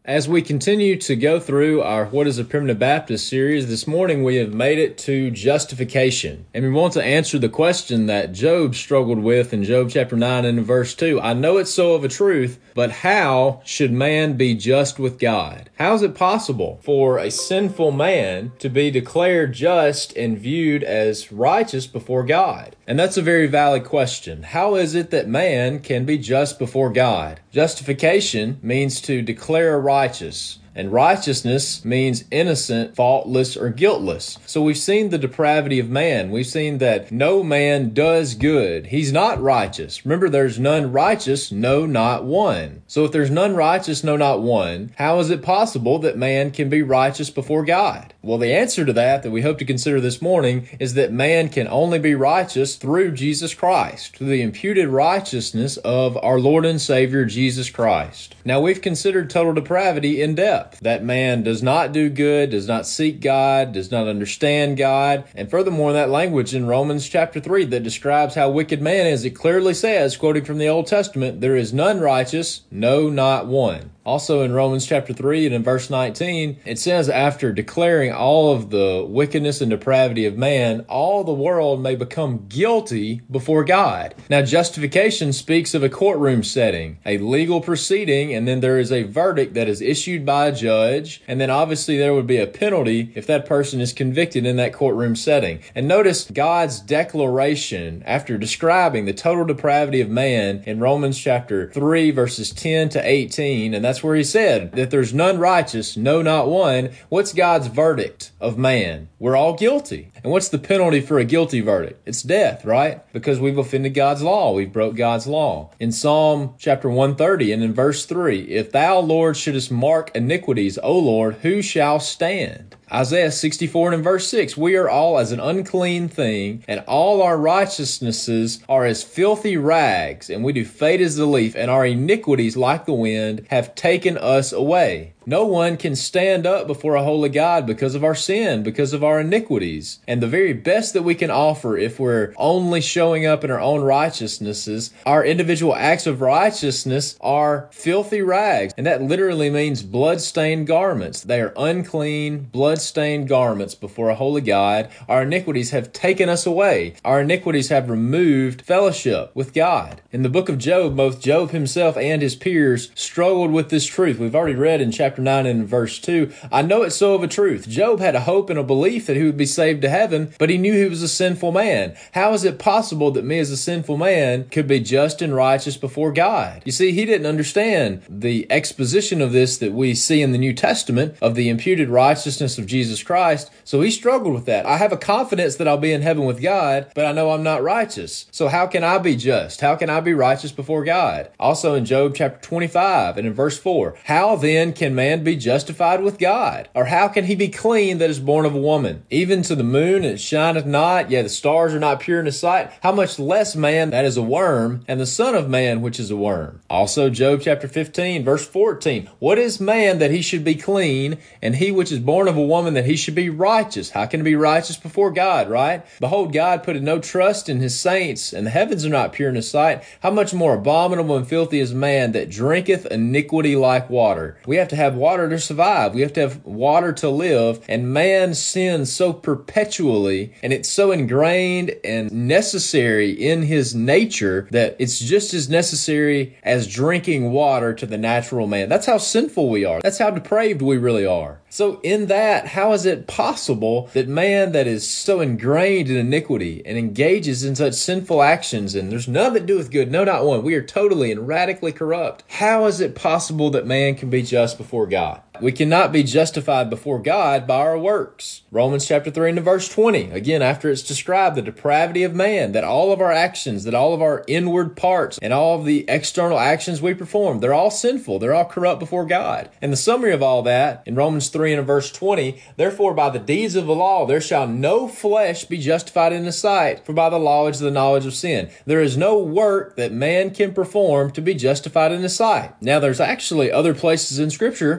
As we continue to go through our What is a Primitive Baptist series, this morning we have made it to justification. And we want to answer the question that Job struggled with in Job chapter 9 and verse 2. I know it's so of a truth, but how should man be just with God? How is it possible for a sinful man to be declared just and viewed as righteous before God? And that's a very valid question. How is it that man can be just before God? Justification means to declare righteous. And righteousness means innocent, faultless, or guiltless. So we've seen the depravity of man. We've seen that no man does good. He's not righteous. Remember, there's none righteous, no, not one. So if there's none righteous, no, not one, how is it possible that man can be righteous before God? Well, the answer to that we hope to consider this morning is that man can only be righteous through Jesus Christ, through the imputed righteousness of our Lord and Savior, Jesus Christ. Now, we've considered total depravity in depth. That man does not do good, does not seek God, does not understand God. And furthermore, that language in Romans chapter 3 that describes how wicked man is, it clearly says, quoting from the Old Testament, there is none righteous, no, not one. Also in Romans chapter 3 and in verse 19, it says, after declaring all of the wickedness and depravity of man, all the world may become guilty before God. Now, justification speaks of a courtroom setting, a legal proceeding, and then there is a verdict that is issued by a judge, and then obviously there would be a penalty if that person is convicted in that courtroom setting. And notice God's declaration after describing the total depravity of man in Romans chapter 3 verses 10 to 18, and that's where he said that there's none righteous, no, not one. What's God's verdict of man? We're all guilty. And what's the penalty for a guilty verdict? It's death, right? Because we've offended God's law. We've broke God's law. In Psalm chapter 130 and in verse 3, if thou, Lord, shouldest mark iniquities, O Lord, who shall stand? Isaiah 64 and in verse 6, we are all as an unclean thing, and all our righteousnesses are as filthy rags, and we do fade as the leaf, and our iniquities, like the wind, have taken us away. No one can stand up before a holy God because of our sin, because of our iniquities. And the very best that we can offer if we're only showing up in our own righteousnesses, our individual acts of righteousness are filthy rags. And that literally means blood-stained garments. They are unclean, blood-stained garments before a holy God. Our iniquities have taken us away. Our iniquities have removed fellowship with God. In the book of Job, both Job himself and his peers struggled with this truth. We've already read in chapter 9 and verse 2, I know it's so of a truth. Job had a hope and a belief that he would be saved to heaven, but he knew he was a sinful man. How is it possible that me as a sinful man could be just and righteous before God? You see, he didn't understand the exposition of this that we see in the New Testament of the imputed righteousness of Jesus Christ, so he struggled with that. I have a confidence that I'll be in heaven with God, but I know I'm not righteous. So how can I be just? How can I be righteous before God? Also in Job chapter 25 and in verse 4, how then can man be justified with God? Or how can he be clean that is born of a woman? Even to the moon it shineth not, yea, the stars are not pure in his sight. How much less man that is a worm, and the son of man which is a worm? Also Job chapter 15 verse 14, what is man that he should be clean, and he which is born of a woman that he should be righteous? How can he be righteous before God, right? Behold, God putteth no trust in his saints, and the heavens are not pure in his sight. How much more abominable and filthy is man that drinketh iniquity like water? We have to have water to survive. We have to have water to live, and man sins so perpetually, and it's so ingrained and necessary in his nature that it's just as necessary as drinking water to the natural man. That's how sinful we are. That's how depraved we really are. So in that, how is it possible that man that is so ingrained in iniquity and engages in such sinful actions, and there's none that doeth good, no, not one, we are totally and radically corrupt. How is it possible that man can be just before God? We cannot be justified before God by our works. Romans chapter 3 and verse 20, again, after it's described the depravity of man, that all of our actions, that all of our inward parts, and all of the external actions we perform, they're all sinful, they're all corrupt before God. And the summary of all that, in Romans 3 and verse 20, therefore by the deeds of the law there shall no flesh be justified in the sight, for by the law is the knowledge of sin. There is no work that man can perform to be justified in the sight. Now there's actually other places in Scripture, such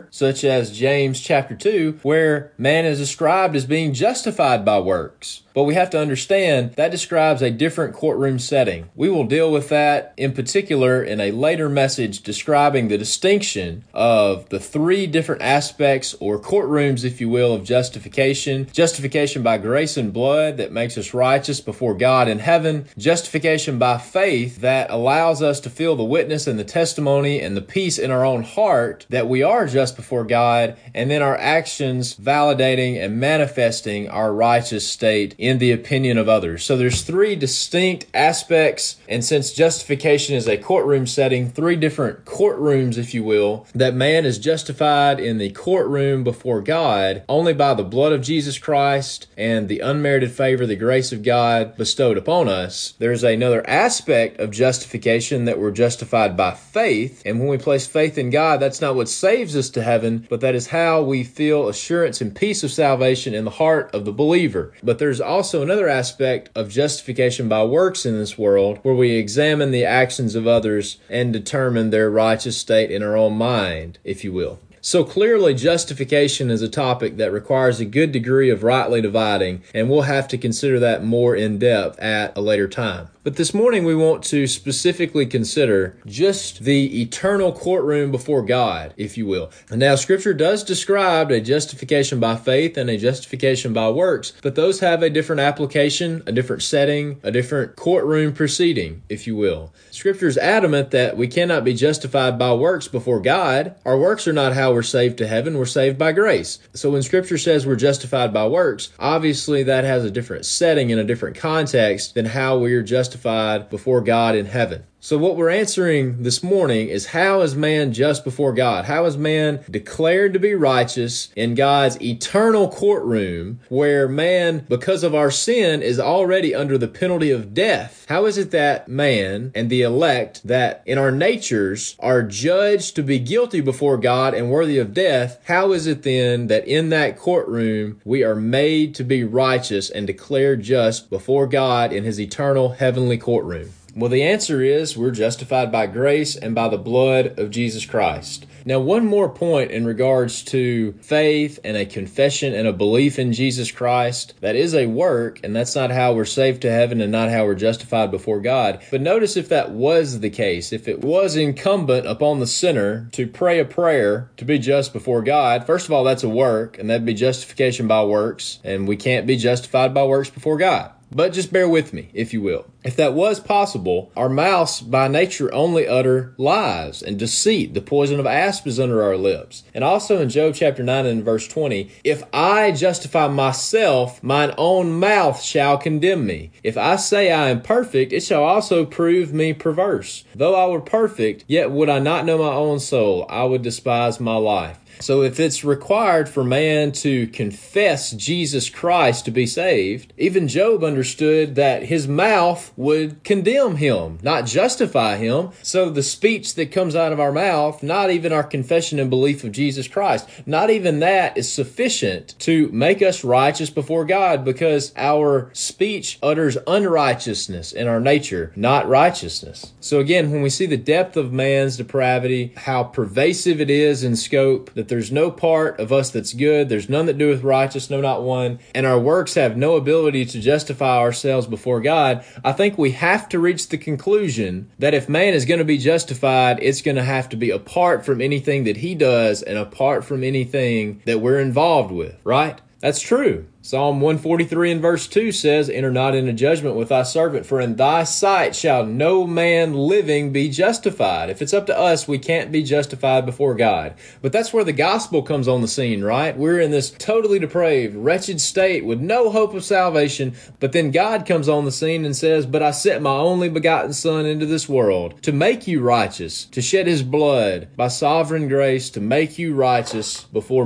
as James chapter 2, where man is described as being justified by works. But we have to understand that describes a different courtroom setting. We will deal with that in particular in a later message describing the distinction of the three different aspects or courtrooms, if you will, of justification. Justification by grace and blood that makes us righteous before God in heaven. Justification by faith that allows us to feel the witness and the testimony and the peace in our own heart that we are just before God, and then our actions validating and manifesting our righteous state in the opinion of others. So there's three distinct aspects, and since justification is a courtroom setting, three different courtrooms, if you will, that man is justified in the courtroom before God only by the blood of Jesus Christ and the unmerited favor, the grace of God bestowed upon us. There's another aspect of justification that we're justified by faith, and when we place faith in God, that's not what saves us to heaven, but that is how we feel assurance and peace of salvation in the heart of the believer. But there's also another aspect of justification by works in this world where we examine the actions of others and determine their righteous state in our own mind, if you will. So clearly, justification is a topic that requires a good degree of rightly dividing, and we'll have to consider that more in depth at a later time. But this morning we want to specifically consider just the eternal courtroom before God, if you will. And now Scripture does describe a justification by faith and a justification by works, but those have a different application, a different setting, a different courtroom proceeding, if you will. Scripture is adamant that we cannot be justified by works before God. Our works are not how we're saved to heaven. We're saved by grace. So when Scripture says we're justified by works, obviously that has a different setting and a different context than how we're justified before God in heaven. So what we're answering this morning is, how is man just before God? How is man declared to be righteous in God's eternal courtroom where man, because of our sin, is already under the penalty of death? How is it that man and the elect that in our natures are judged to be guilty before God and worthy of death? How is it then that in that courtroom we are made to be righteous and declared just before God in his eternal heavenly courtroom? Well, the answer is we're justified by grace and by the blood of Jesus Christ. Now, one more point in regards to faith and a confession and a belief in Jesus Christ. That is a work, and that's not how we're saved to heaven and not how we're justified before God. But notice if that was the case, if it was incumbent upon the sinner to pray a prayer to be just before God, first of all, that's a work, and that'd be justification by works, and we can't be justified by works before God. But just bear with me, if you will. If that was possible, our mouths by nature only utter lies and deceit. The poison of asp is under our lips. And also in Job chapter 9 and verse 20, if I justify myself, mine own mouth shall condemn me. If I say I am perfect, it shall also prove me perverse. Though I were perfect, yet would I not know my own soul. I would despise my life. So if it's required for man to confess Jesus Christ to be saved, even Job understood that his mouth would condemn him, not justify him. So the speech that comes out of our mouth, not even our confession and belief of Jesus Christ, not even that is sufficient to make us righteous before God, because our speech utters unrighteousness in our nature, not righteousness. So again, when we see the depth of man's depravity, how pervasive it is in scope, that there's no part of us that's good, there's none that doeth righteous, no, not one, and our works have no ability to justify ourselves before God, I think we have to reach the conclusion that if man is going to be justified, it's going to have to be apart from anything that he does and apart from anything that we're involved with, right? That's true. Psalm 143 and verse 2 says, enter not into judgment with thy servant, for in thy sight shall no man living be justified. If it's up to us, we can't be justified before God. But that's where the gospel comes on the scene, right? We're in this totally depraved, wretched state with no hope of salvation. But then God comes on the scene and says, but I sent my only begotten Son into this world to make you righteous, to shed his blood by sovereign grace to make you righteous before me.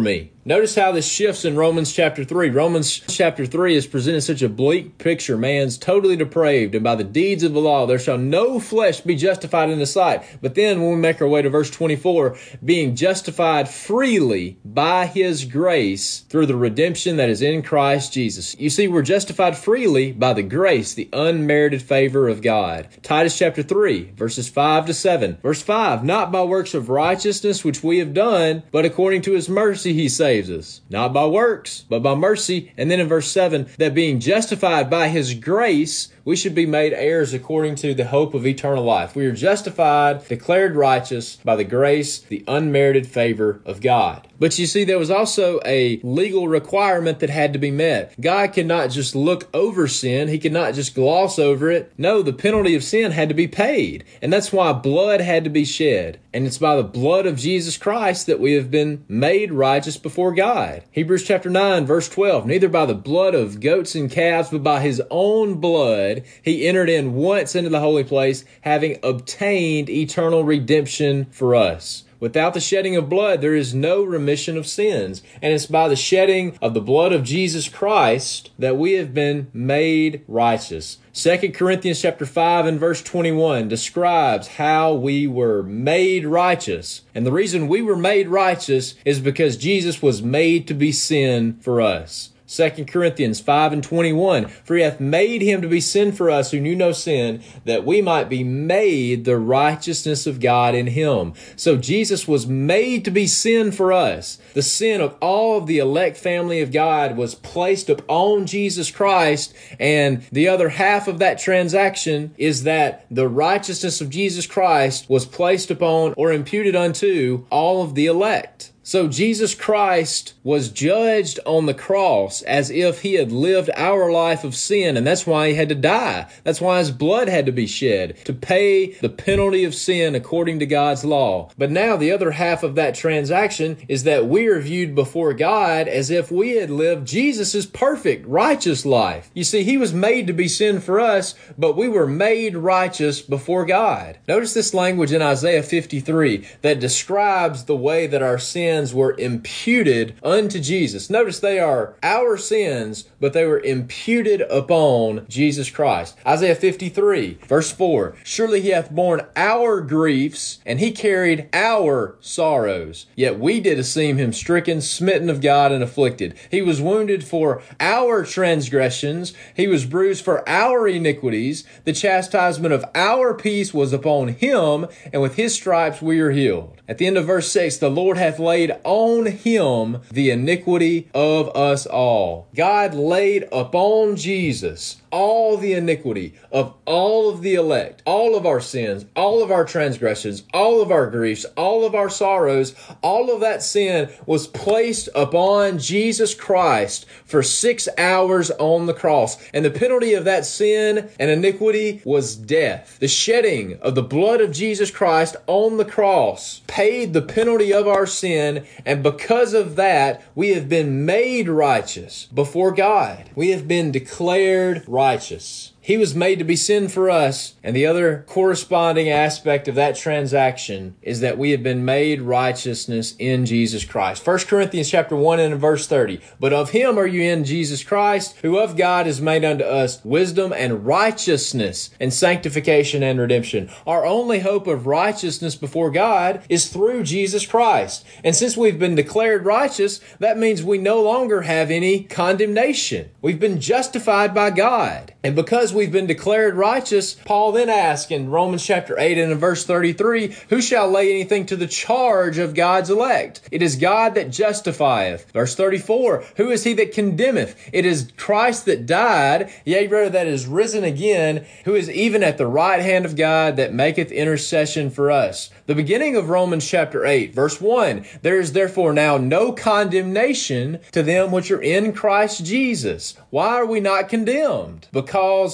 Notice how this shifts in Romans chapter 3. Romans chapter 3 is presenting such a bleak picture. Man's totally depraved, and by the deeds of the law there shall no flesh be justified in the sight. But then when we make our way to verse 24, being justified freely by his grace through the redemption that is in Christ Jesus. You see, we're justified freely by the grace, the unmerited favor of God. Titus chapter 3, verses 5 to 7. Verse 5, not by works of righteousness which we have done, but according to his mercy he saves us, not by works, but by mercy. And then in verse 7, that being justified by his grace, we should be made heirs according to the hope of eternal life. We are justified, declared righteous by the grace, the unmerited favor of God. But you see, there was also a legal requirement that had to be met. God cannot just look over sin. He cannot just gloss over it. No, the penalty of sin had to be paid. And that's why blood had to be shed. And it's by the blood of Jesus Christ that we have been made righteous before God. Hebrews chapter 9, verse 12, neither by the blood of goats and calves, but by his own blood, he entered in once into the holy place, having obtained eternal redemption for us. Without the shedding of blood, there is no remission of sins. And it's by the shedding of the blood of Jesus Christ that we have been made righteous. 2 Corinthians chapter 5 and verse 21 describes how we were made righteous. And the reason we were made righteous is because Jesus was made to be sin for us. 2 Corinthians 5 and 21, for he hath made him to be sin for us who knew no sin, that we might be made the righteousness of God in him. So Jesus was made to be sin for us. The sin of all of the elect family of God was placed upon Jesus Christ, and the other half of that transaction is that the righteousness of Jesus Christ was placed upon or imputed unto all of the elect. So Jesus Christ was judged on the cross as if he had lived our life of sin, and that's why he had to die. That's why his blood had to be shed, to pay the penalty of sin according to God's law. But now the other half of that transaction is that we are viewed before God as if we had lived Jesus' perfect, righteous life. You see, he was made to be sin for us, but we were made righteous before God. Notice this language in Isaiah 53 that describes the way that our sins were imputed unto Jesus. Notice they are our sins, but they were imputed upon Jesus Christ. Isaiah 53, verse 4, surely he hath borne our griefs, and he carried our sorrows. Yet we did esteem him stricken, smitten of God, and afflicted. He was wounded for our transgressions. He was bruised for our iniquities. The chastisement of our peace was upon him, and with his stripes we are healed. At the end of verse 6, the Lord hath laid on him the iniquity of us all. God laid upon Jesus all the iniquity of all of the elect, all of our sins, all of our transgressions, all of our griefs, all of our sorrows, all of that sin was placed upon Jesus Christ for 6 hours on the cross. And the penalty of that sin and iniquity was death. The shedding of the blood of Jesus Christ on the cross paid the penalty of our sin, and because of that, we have been made righteous before God. We have been declared righteous. He was made to be sin for us, and the other corresponding aspect of that transaction is that we have been made righteousness in Jesus Christ. 1 Corinthians chapter 1 and verse 30. But of him are you in Jesus Christ, who of God is made unto us wisdom and righteousness and sanctification and redemption. Our only hope of righteousness before God is through Jesus Christ. And since we've been declared righteous, that means we no longer have any condemnation. We've been justified by God. And because we've been declared righteous, Paul then asks in Romans chapter 8 and in verse 33, who shall lay anything to the charge of God's elect? It is God that justifieth. Verse 34, who is he that condemneth? It is Christ that died, yea, rather that is risen again, who is even at the right hand of God that maketh intercession for us. The beginning of Romans chapter 8, verse 1, there is therefore now no condemnation to them which are in Christ Jesus. Why are we not condemned? Because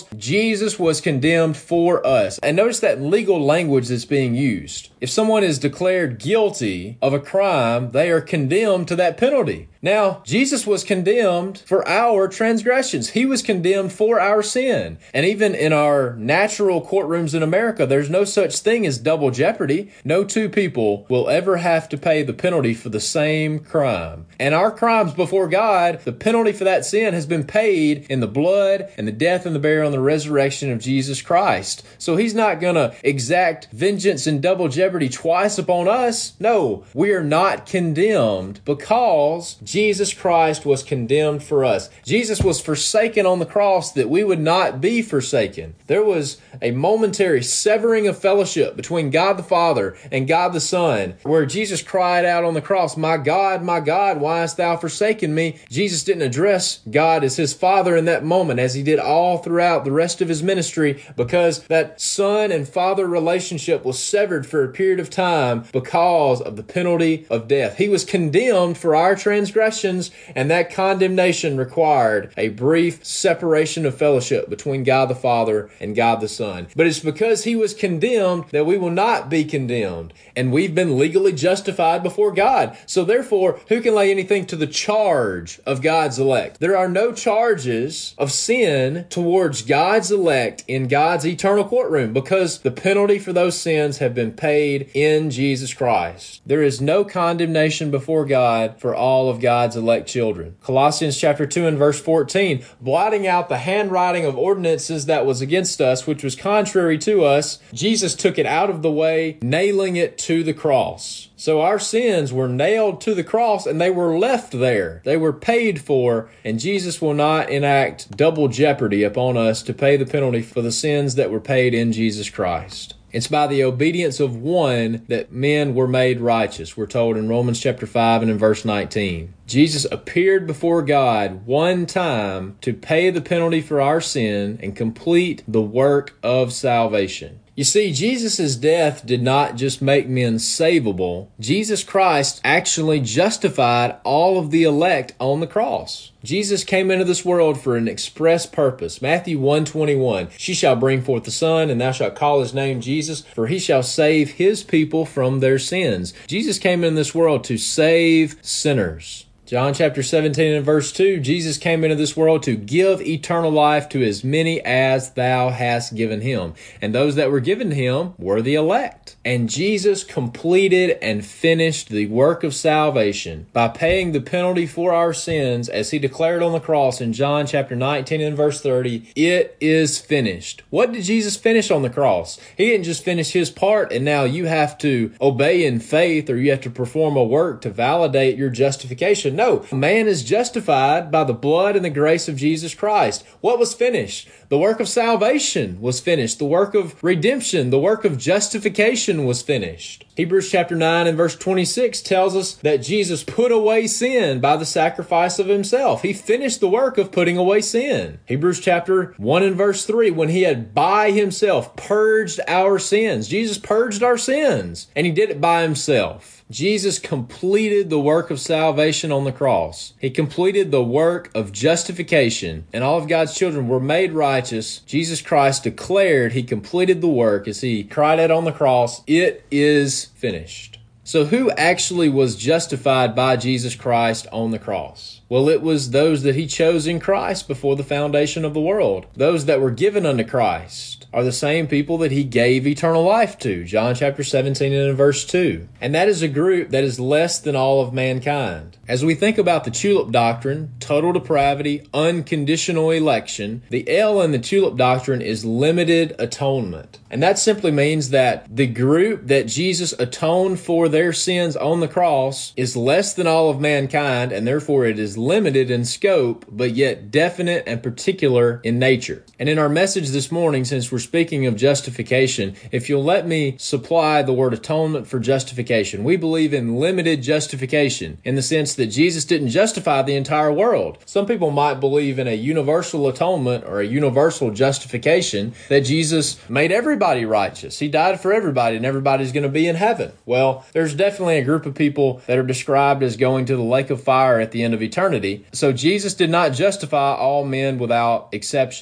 Jesus was condemned for us. And notice that legal language that's being used. If someone is declared guilty of a crime, they are condemned to that penalty. Now, Jesus was condemned for our transgressions. He was condemned for our sin. And even in our natural courtrooms in America, there's no such thing as double jeopardy. No two people will ever have to pay the penalty for the same crime. And our crimes before God, the penalty for that sin has been paid in the blood and the death and the burial and the resurrection of Jesus Christ. So He's not going to exact vengeance and double jeopardy twice upon us. No, we are not condemned because Jesus Christ was condemned for us. Jesus was forsaken on the cross that we would not be forsaken. There was a momentary severing of fellowship between God the Father and God the Son, where Jesus cried out on the cross, my God, why hast thou forsaken me?" Jesus didn't address God as His Father in that moment, as He did all throughout the rest of His ministry, because that Son and Father relationship was severed for a period of time because of the penalty of death. He was condemned for our transgressions, and that condemnation required a brief separation of fellowship between God the Father and God the Son. But it's because He was condemned that we will not be condemned, and we've been legally justified before God. So therefore, who can lay anything to the charge of God's elect? There are no charges of sin towards God's elect in God's eternal courtroom, because the penalty for those sins have been paid in Jesus Christ. There is no condemnation before God for all of God's elect children. Colossians chapter 2 and verse 14, blotting out the handwriting of ordinances that was against us, which was contrary to us, Jesus took it out of the way, nailing it to the cross. So our sins were nailed to the cross and they were left there. They were paid for, and Jesus will not enact double jeopardy upon us to pay the penalty for the sins that were paid in Jesus Christ. It's by the obedience of one that men were made righteous. We're told in Romans chapter 5 and in verse 19. Jesus appeared before God one time to pay the penalty for our sin and complete the work of salvation. You see, Jesus' death did not just make men savable. Jesus Christ actually justified all of the elect on the cross. Jesus came into this world for an express purpose. Matthew 1:21, "She shall bring forth the Son, and thou shalt call His name Jesus, for He shall save His people from their sins." Jesus came into this world to save sinners. John chapter 17 and verse 2, Jesus came into this world to give eternal life to as many as thou hast given Him. And those that were given to Him were the elect. And Jesus completed and finished the work of salvation by paying the penalty for our sins, as He declared on the cross in John chapter 19 and verse 30, "It is finished." What did Jesus finish on the cross? He didn't just finish His part and now you have to obey in faith, or you have to perform a work to validate your justification. No, man is justified by the blood and the grace of Jesus Christ. What was finished? The work of salvation was finished. The work of redemption, the work of justification was finished. Hebrews chapter 9 and verse 26 tells us that Jesus put away sin by the sacrifice of Himself. He finished the work of putting away sin. Hebrews chapter 1 and verse 3, when He had by Himself purged our sins. Jesus purged our sins, and He did it by Himself. Jesus completed the work of salvation on the cross. He completed the work of justification, and all of God's children were made righteous. Jesus Christ declared He completed the work as He cried out on the cross, "It is finished." So who actually was justified by Jesus Christ on the cross? Well, it was those that He chose in Christ before the foundation of the world. Those that were given unto Christ are the same people that He gave eternal life to. John chapter 17 and verse 2. And that is a group that is less than all of mankind. As we think about the tulip doctrine, total depravity, unconditional election, the L in the tulip doctrine is limited atonement. And that simply means that the group that Jesus atoned for their sins on the cross is less than all of mankind, and therefore it is limited in scope, but yet definite and particular in nature. And in our message this morning, since we're speaking of justification, if you'll let me supply the word atonement for justification, we believe in limited justification in the sense that Jesus didn't justify the entire world. Some people might believe in a universal atonement or a universal justification, that Jesus made everybody righteous. He died for everybody and everybody's going to be in heaven. Well, there's definitely a group of people that are described as going to the lake of fire at the end of eternity. So Jesus did not justify all men without exception.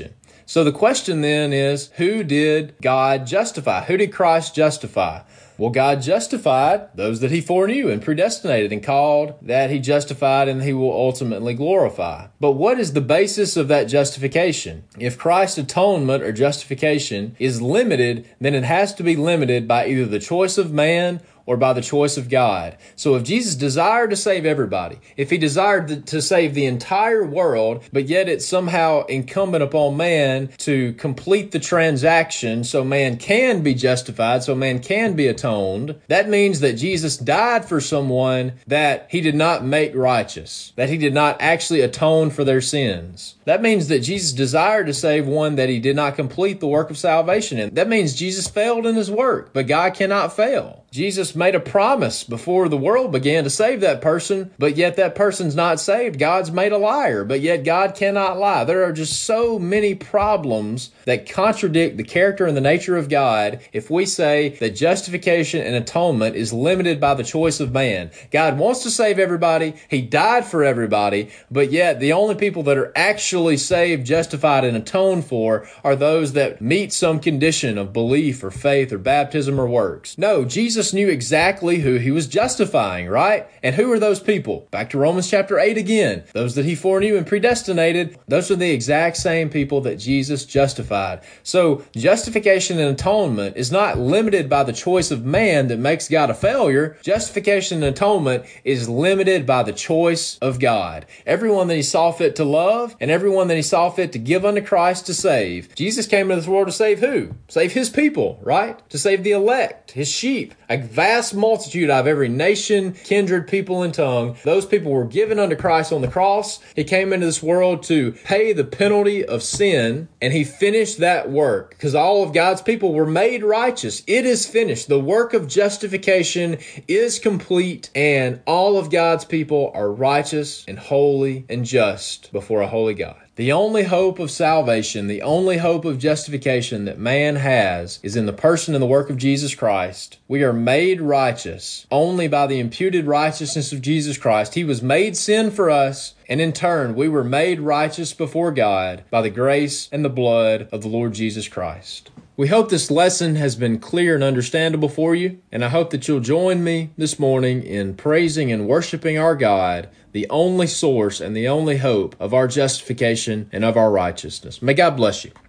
So the question then is, who did God justify? Who did Christ justify? Well, God justified those that he foreknew and predestinated and called, that he justified and he will ultimately glorify. But what is the basis of that justification? If Christ's atonement or justification is limited, then it has to be limited by either the choice of man or by the choice of God. So if Jesus desired to save everybody, if he desired to save the entire world, but yet it's somehow incumbent upon man to complete the transaction so man can be justified, so man can be atoned, that means that Jesus died for someone that he did not make righteous, that he did not actually atone for their sins. That means that Jesus desired to save one that he did not complete the work of salvation in. That means Jesus failed in his work, but God cannot fail. Jesus made a promise before the world began to save that person, but yet that person's not saved. God's made a liar, but yet God cannot lie. There are just so many problems that contradict the character and the nature of God if we say that justification and atonement is limited by the choice of man. God wants to save everybody. He died for everybody, but yet the only people that are actually saved, justified, and atoned for are those that meet some condition of belief or faith or baptism or works. No, Jesus knew exactly who he was justifying, right? And who are those people? Back to Romans chapter 8 again. Those that he foreknew and predestinated, those are the exact same people that Jesus justified. So justification and atonement is not limited by the choice of man that makes God a failure. Justification and atonement is limited by the choice of God. Everyone that he saw fit to love and everyone that he saw fit to give unto Christ to save. Jesus came into this world to save who? Save his people, right? To save the elect, his sheep. A vast multitude out of every nation, kindred, people, and tongue. Those people were given unto Christ on the cross. He came into this world to pay the penalty of sin, and he finished that work because all of God's people were made righteous. It is finished. The work of justification is complete, and all of God's people are righteous and holy and just before a holy God. The only hope of salvation, the only hope of justification that man has is in the person and the work of Jesus Christ. We are made righteous only by the imputed righteousness of Jesus Christ. He was made sin for us, and in turn, we were made righteous before God by the grace and the blood of the Lord Jesus Christ. We hope this lesson has been clear and understandable for you, and I hope that you'll join me this morning in praising and worshiping our God, the only source and the only hope of our justification and of our righteousness. May God bless you.